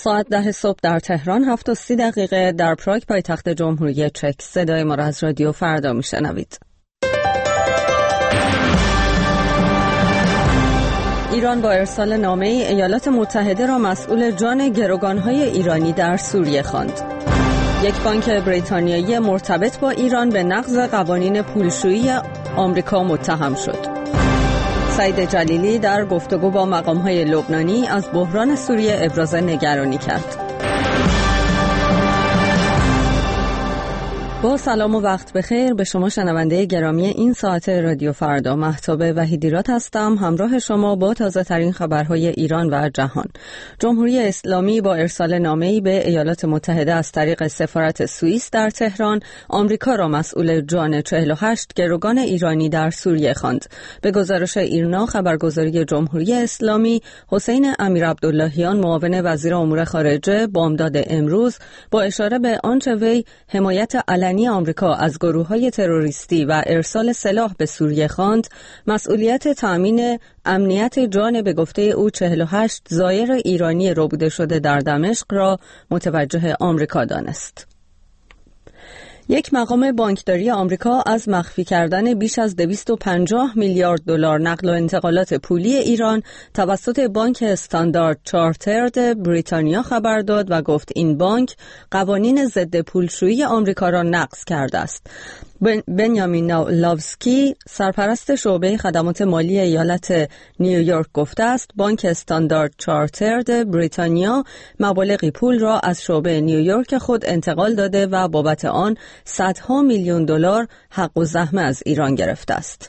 ساعت 10 صبح در تهران، 7:30 در پراگ پایتخت جمهوری چک. صدای ما را از رادیو فردا میشنوید. ایران با ارسال نامه‌ای ایالات متحده را مسئول جان گروگان‌های ایرانی در سوریه خواند. یک بانک بریتانیایی مرتبط با ایران به نقض قوانین پولشویی آمریکا متهم شد. سعید جلیلی در گفتگو با مقام‌های لبنانی از بحران سوریه ابراز نگرانی کرد. با سلام و وقت بخیر به شما شنونده گرامی این ساعت رادیو فردا. مهتاب وحیدیرات هستم، همراه شما با تازه ترین خبرهای ایران و جهان. جمهوری اسلامی با ارسال نامه‌ای به ایالات متحده از طریق سفارت سوئیس در تهران، آمریکا را مسئول جان 48 گروگان ایرانی در سوریه خواند. به گزارش ایرنا خبرگزاری جمهوری اسلامی، حسین امیرعبداللهیان معاون وزیر امور خارجه بامداد امروز با اشاره به آنچه وی حمایت علنی آمریکا از گروه‌های تروریستی و ارسال سلاح به سوریه خواند، مسئولیت تأمین امنیت جان به گفته او 48 زائر ایرانی ربوده شده در دمشق را متوجه آمریکا دانست. یک مقام بانکداری آمریکا از مخفی کردن بیش از 250 میلیارد دلار نقل و انتقالات پولی ایران توسط بانک استاندارد چارترد بریتانیا خبر داد و گفت این بانک قوانین ضد پولشویی آمریکا را نقض کرده است. بنیامین لاوسکی سرپرست شعبه خدمات مالی ایالت نیویورک گفته است بانک استاندارد چارترد بریتانیا مبالغی پول را از شعبه نیویورک خود انتقال داده و بابت آن صدها میلیون دلار حق و زحمه از ایران گرفته است.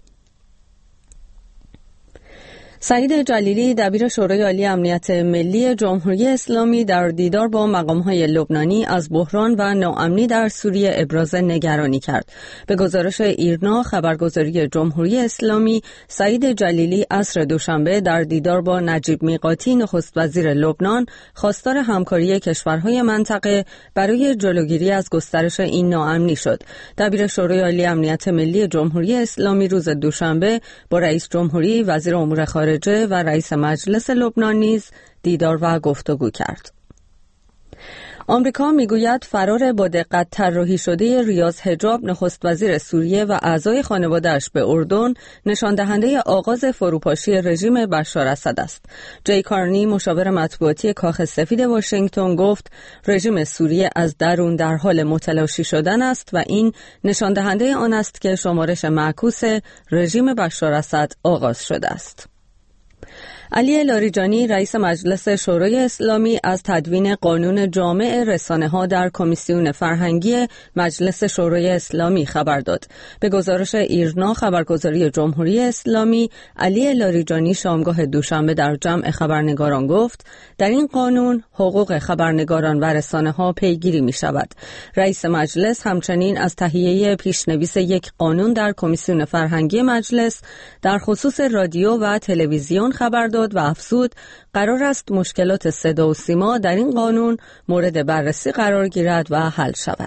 سعید جلیلی دبیر شورای عالی امنیت ملی جمهوری اسلامی در دیدار با مقام‌های لبنانی از بحران و ناامنی در سوریه ابراز نگرانی کرد. به گزارش ایرنا خبرگزاری جمهوری اسلامی، سعید جلیلی عصر دوشنبه در دیدار با نجیب میقاتی نخست وزیر لبنان خواستار همکاری کشورهای منطقه برای جلوگیری از گسترش این ناامنی شد. دبیر شورای عالی امنیت ملی جمهوری اسلامی روز دوشنبه با رئیس جمهوری، وزیر امور خارجه و رئیس مجلس لبنان نیز دیدار و گفتگو کرد. آمریکا میگوید فرار با دقت طراحی شده ریاض حجاب نخست وزیر سوریه و اعضای خانواده‌اش به اردن نشان دهنده آغاز فروپاشی رژیم بشار اسد است. جی کارنی مشاور مطبوعاتی کاخ سفید واشنگتن گفت رژیم سوریه از درون در حال متلاشی شدن است و این نشان دهنده آن است که شمارش معکوس رژیم بشار اسد آغاز شده است. علی لاریجانی رئیس مجلس شورای اسلامی از تدوین قانون جامع رسانه‌ها در کمیسیون فرهنگی مجلس شورای اسلامی خبر داد. به گزارش ایرنا خبرگزاری جمهوری اسلامی، علی لاریجانی شامگاه دوشنبه در جمع خبرنگاران گفت در این قانون حقوق خبرنگاران و رسانه‌ها پیگیری می‌شود. رئیس مجلس همچنین از تهیه پیشنویس یک قانون در کمیسیون فرهنگی مجلس در خصوص رادیو و تلویزیون خبر داد و افزود قرار است مشکلات صدا و سیما در این قانون مورد بررسی قرار گیرد و حل شود.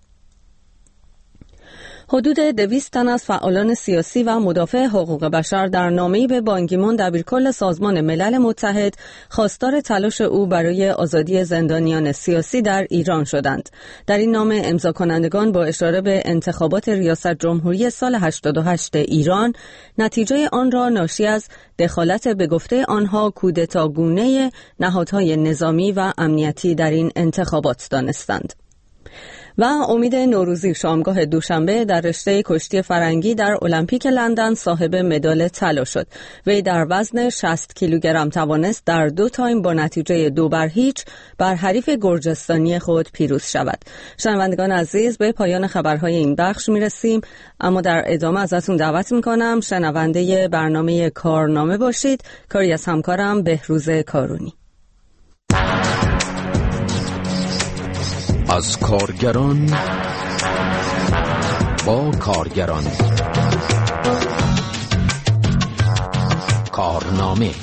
حدود 200 تن از فعالان سیاسی و مدافع حقوق بشر در نامه‌ای به بانکیمون دبیرکل سازمان ملل متحد خواستار تلاش او برای آزادی زندانیان سیاسی در ایران شدند. در این نامه امضا کنندگان با اشاره به انتخابات ریاست جمهوری سال 88 ایران نتیجه آن را ناشی از دخالت به گفته آنها کودتاگونه نهادهای نظامی و امنیتی در این انتخابات دانستند. و امید نوروزی شامگاه دوشنبه در رشته کشتی فرنگی در المپیک لندن صاحب مدال طلا شد. وی در وزن 60 کیلوگرم توانست در 2 تایم با نتیجه 2-0 بر حریف گرجستانی خود پیروز شود. شنوندگان عزیز، به پایان خبرهای این بخش میرسیم، اما در ادامه ازتون دعوت میکنم شنونده برنامه کارنامه باشید. کاری از همکارم بهروز کارونی. از کارگران با کارگران. کارنامه.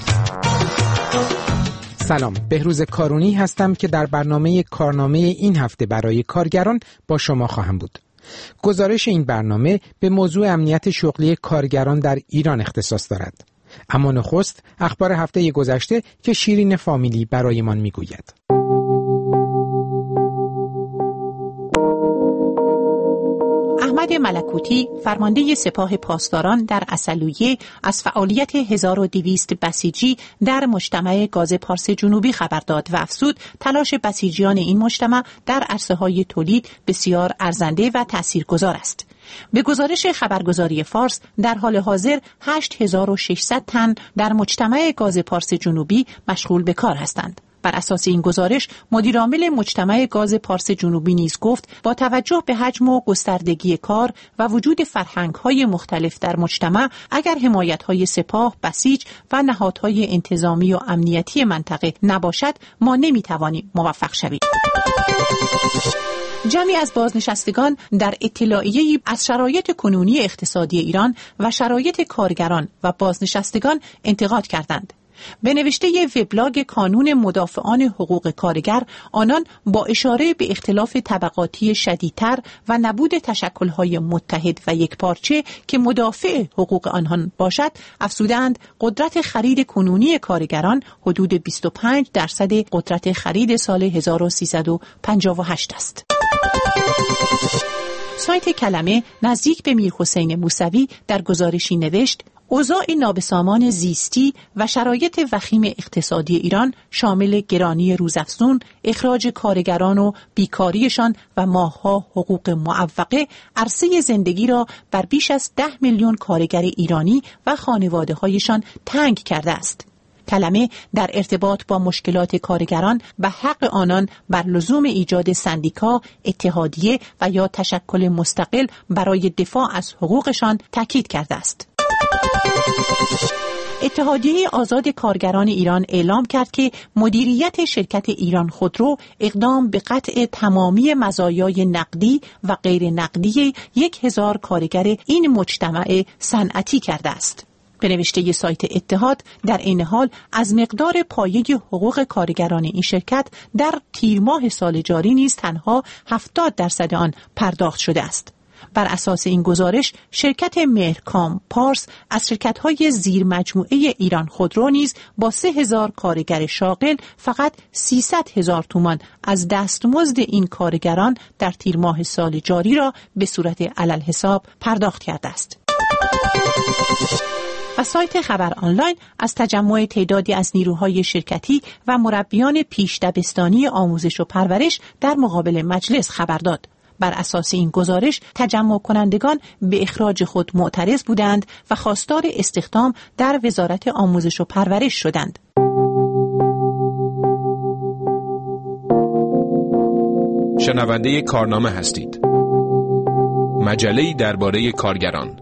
سلام، بهروز کارونی هستم که در برنامه کارنامه این هفته برای کارگران با شما خواهم بود. گزارش این برنامه به موضوع امنیت شغلی کارگران در ایران اختصاص دارد. اما نخست اخبار هفته گذشته که شیرین فامیلی برایمان میگوید. ملکوتی فرمانده سپاه پاسداران در اصلویه از فعالیت 1200 بسیجی در مجتمع گاز پارس جنوبی خبر داد و افزود تلاش بسیجیان این مجتمع در عرصه‌های تولید بسیار ارزنده و تاثیرگذار است. به گزارش خبرگزاری فارس در حال حاضر 8600 تن در مجتمع گاز پارس جنوبی مشغول به کار هستند. بر اساس این گزارش مدیرعامل مجتمع گاز پارس جنوبی نیز گفت با توجه به حجم و گستردگی کار و وجود فرهنگ‌های مختلف در مجتمع، اگر حمایت‌های سپاه، بسیج و نهادهای انتظامی و امنیتی منطقه نباشد، ما نمی‌توانیم موفق شویم. جمعی از بازنشستگان در اطلاعیه‌ای از شرایط کنونی اقتصادی ایران و شرایط کارگران و بازنشستگان انتقاد کردند. به نوشته وبلاگ کانون مدافعان حقوق کارگر، آنان با اشاره به اختلاف طبقاتی شدیدتر و نبود تشکل‌های متحد و یکپارچه که مدافع حقوق آنان باشد، افزودند قدرت خرید کنونی کارگران حدود 25% قدرت خرید سال 1358 است. سایت کلمه نزدیک به میرحسین موسوی در گزارشی نوشت: اوضاع نابسامان زیستی و شرایط وخیم اقتصادی ایران شامل گرانی روزافزون، اخراج کارگران و بیکاریشان و ماه‌ها حقوق معوقه، عرصه زندگی را بر بیش از 10 میلیون کارگر ایرانی و خانواده‌هایشان تنگ کرده است. کلمه در ارتباط با مشکلات کارگران و حق آنان بر لزوم ایجاد سندیکا، اتحادیه و یا تشکل مستقل برای دفاع از حقوقشان تاکید کرده است. اتحادیه آزاد کارگران ایران اعلام کرد که مدیریت شرکت ایران خودرو اقدام به قطع تمامی مزایای نقدی و غیر نقدی 1000 کارگر این مجتمع صنعتی کرده است. به نوشته سایت اتحاد، در این حال از مقدار پایه حقوق کارگران این شرکت در تیر ماه سال جاری نیز تنها 70% آن پرداخت شده است. بر اساس این گزارش، شرکت مهرکام پارس از شرکت‌های زیر مجموعه ایران خودرو نیز با 3000 کارگر شاغل فقط 300,000 تومان از دستمزد این کارگران در تیر ماه سال جاری را به صورت علالحساب پرداخت کرده است. و سایت خبر آنلاین از تجمع تعدادی از نیروهای شرکتی و مربیان پیش دبستانی آموزش و پرورش در مقابل مجلس خبر داد. بر اساس این گزارش، تجمع کنندگان به اخراج خود معترض بودند و خواستار استخدام در وزارت آموزش و پرورش شدند. شنونده کارنامه هستید. مجله‌ای درباره کارگران.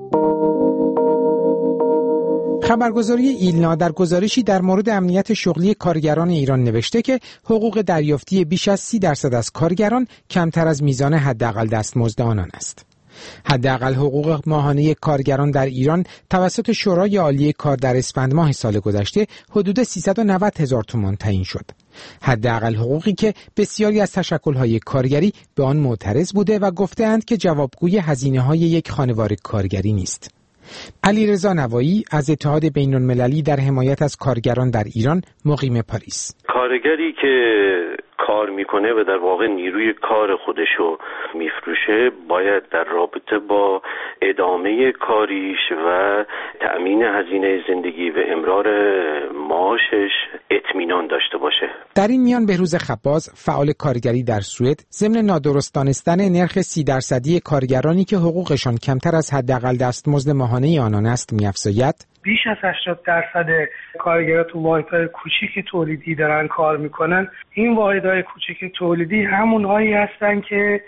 خبرگزاری ایلنا در گزارشی در مورد امنیت شغلی کارگران ایران نوشته که حقوق دریافتی بیش از 30% از کارگران کمتر از میزان حداقل دستمزد آنان است. حداقل حقوق ماهانه کارگران در ایران توسط شورای عالی کار در اسفند ماه سال گذشته حدود 390,000 تومان تعیین شد. حداقل حقوقی که بسیاری از تشکل‌های کارگری به آن معترض بوده و گفته‌اند که جوابگوی هزینه‌های یک خانوار کارگری نیست. علیرضا نوایی از اتحاد بین‌المللی در حمایت از کارگران در ایران مقیم پاریس: کارگری که کار میکنه و در واقع نیروی کار خودشو میفروشه باید در رابطه با ادامه کاریش و تأمین هزینه زندگی و امرار معاشش اطمینان داشته باشه. در این میان بهروز خباز، فعال کارگری در سوئد، ضمن نادرست دانستن نرخ 30% کارگرانی که حقوقشان کمتر از حداقل دستمزد ماهانه آنان است می‌افزاید: بیش از 80% کارگرها تو واحدهای کوچیک تولیدی دارن کار میکنن. این واحدهای کوچیک تولیدی همونهایی هستن که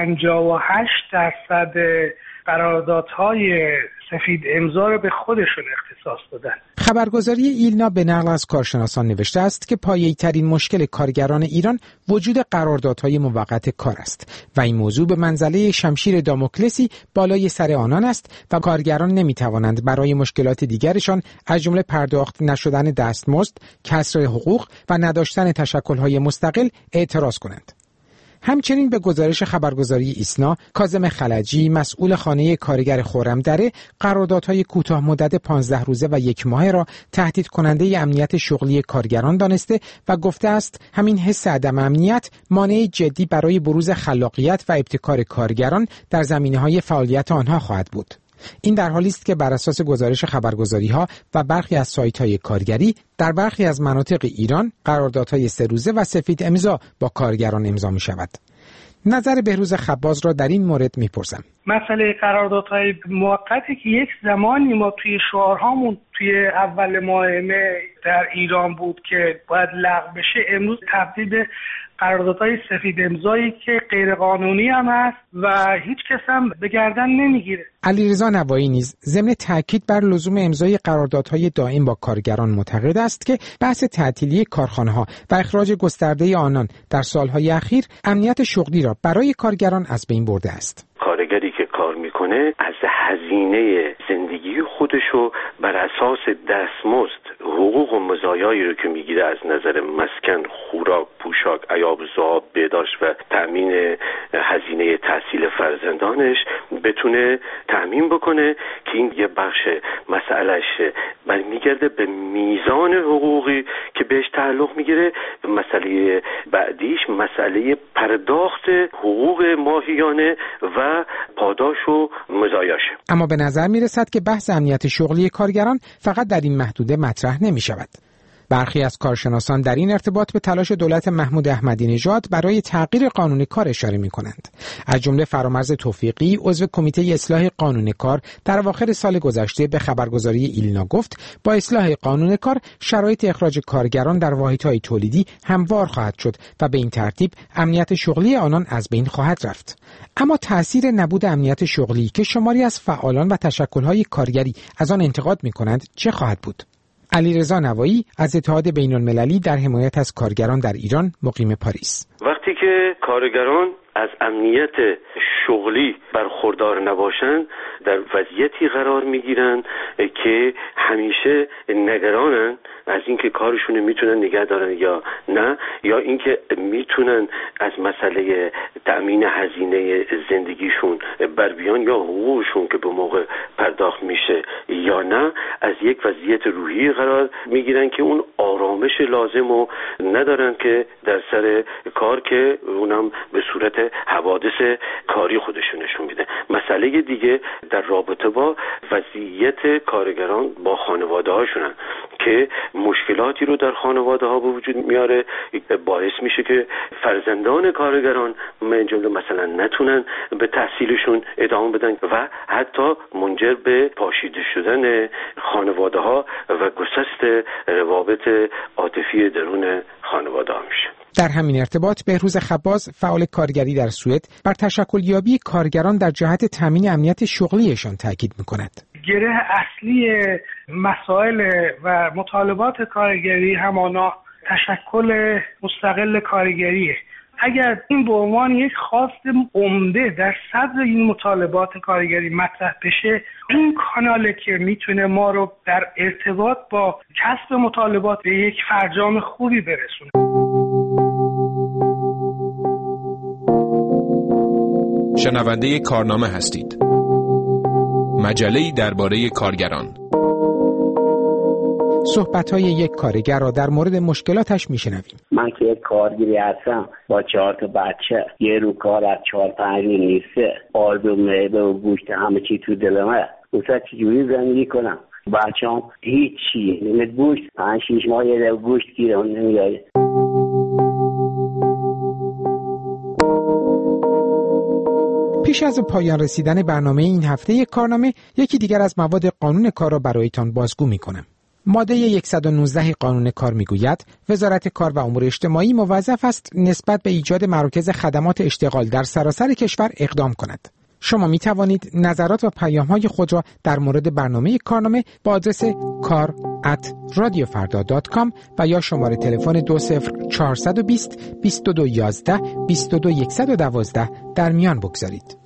58% قراردادهای سفید امضا رو به خودشون اختصاص دادن. خبرگزاری ایلنا به نقل از کارشناسان نوشته است که پایه‌ای‌ترین مشکل کارگران ایران وجود قراردادهای موقت کار است و این موضوع به منزله شمشیر داموکلسی بالای سر آنان است و کارگران نمی‌توانند برای مشکلات دیگرشان از جمله پرداخت نشدن دستمزد، کسر حقوق و نداشتن تشکل‌های مستقل اعتراض کنند. همچنین به گزارش خبرگزاری ایسنا، کاظم خلجی مسئول خانه کارگر خرمدره قراردادهای کوتاه مدت 15 روزه و 1 ماهه را تهدید کننده امنیت شغلی کارگران دانسته و گفته است همین حس عدم امنیت مانع جدی برای بروز خلاقیت و ابتکار کارگران در زمینه‌های فعالیت آنها خواهد بود. این در حالی است که بر اساس گزارش خبرگزاری‌ها و برخی از سایت‌های کارگری در برخی از مناطق ایران قراردادهای 3 روزه و سفید امضا با کارگران امضا می‌شود. نظر بهروز خباز را در این مورد می‌پرسم. مسئله قراردادهای موقتی که یک زمانی ما توی شعارهامون توی اول ماه مه در ایران بود که باید لغو بشه، امروز تبدیل به قراردادهای سفید امضایی که غیر قانونی هم هست و هیچ کس هم به گردن نمیگیره. علیرضا نوایی نیز ضمن تاکید بر لزوم امضای قراردادهای دائم با کارگران معتقد است که بحث تعطیلی کارخانه‌ها و اخراج گسترده آنان در سالهای اخیر امنیت شغلی را برای کارگران از بین برده است. کارگری که کار میکنه از هزینه زندگی خودشو بر اساس دستمزد حقوق و مزایایی رو که میگیره از نظر مسکن، خوراک، پوشاک، عیاب ذاب، بهداشت و تامین هزینه تحصیل فرزندانش بتونه تامین بکنه که این یه بخش مسئلهش برمیگرده به میزان حقوقی که بهش تعلق میگیره. مسئله بعدیش مسئله پرداخت حقوق ماهیانه و پاداش و مزایاشه. اما به نظر میرسد که بحث امنیت شغلی کارگران فقط در این محدوده مطرح نمی شود. برخی از کارشناسان در این ارتباط به تلاش دولت محمود احمدی نژاد برای تغییر قانون کار اشاره می کنند. از جمله فرامرز توفیقی عضو کمیته اصلاح قانون کار در اواخر سال گذشته به خبرگزاری ایلنا گفت با اصلاح قانون کار شرایط اخراج کارگران در واحدهای تولیدی هموار خواهد شد و به این ترتیب امنیت شغلی آنان از بین خواهد رفت. اما تأثیر نبود امنیت شغلی که شماری از فعالان و تشکل‌های کارگری از آن انتقاد می‌کنند چه خواهد بود؟ علیرضا نوایی از اتحاد بین‌المللی در حمایت از کارگران در ایران مقیم پاریس: وقتی که کارگران از امنیت شغلی برخوردار نباشند در وضعیتی قرار میگیرن که همیشه نگرانن از اینکه کارشون میتونن نگه دارن یا نه، یا اینکه میتونن از مسئله تأمین هزینه زندگیشون بر بیان یا حقوقشون که به موقع پرداخت میشه یا نه، از یک وضعیت روحی قرار میگیرن که اون آرامش لازم رو ندارن که در سر کار که اونم به صورت حوادث کاری خودشونشون میده. مسئله دیگه در رابطه با وضعیت کارگران با خانواده هاشونن که مشکلاتی رو در خانواده ها به وجود میاره، باعث میشه که فرزندان کارگران من جمله مثلا نتونن به تحصیلشون ادامه بدن و حتی منجر به پاشیده شدن خانواده ها و گسست روابط عاطفی درون خانواده ها میشه. در همین ارتباط بهروز خباز فعال کارگری در سوئد بر تشکلیابی کارگران در جهت تامین امنیت شغلیشان تاکید می‌کند. گره اصلی مسائل و مطالبات کارگری همانا تشکل مستقل کارگریه. اگر این به عنوان یک خواست عمده در صدر این مطالبات کارگری مطرح بشه، این کاناله که میتونه ما رو در ارتباط با کسب مطالبات به یک فرجام خوبی برسونه. شنونده کارنامه هستید. مجله‌ای درباره کارگران. صحبت‌های یک کارگر را در مورد مشکلاتش میشنویم. من که یک کارگری هستم با 4 تا بچه، یه رو کار از 4-5 نیسته، آرد و معده و گوشت همه چی تو دلمه. اوسا چجوری زندگی کنم؟ بچه‌ام هیچی، نمید گوشت 5-6 ماه یه گوشت گیرم نمیاد. پیش از پایان رسیدن برنامه این هفته کارنامه، یکی دیگر از مواد قانون کار را برایتان بازگو می‌کنم. ماده 119 قانون کار میگوید وزارت کار و امور اجتماعی موظف است نسبت به ایجاد مراکز خدمات اشتغال در سراسر کشور اقدام کند. شما می توانید نظرات و پیام‌های خود را در مورد برنامه کارنامه با آدرس kar@radiofarda.com و یا شماره تلفن 20420 2211 22112 در میان بگذارید.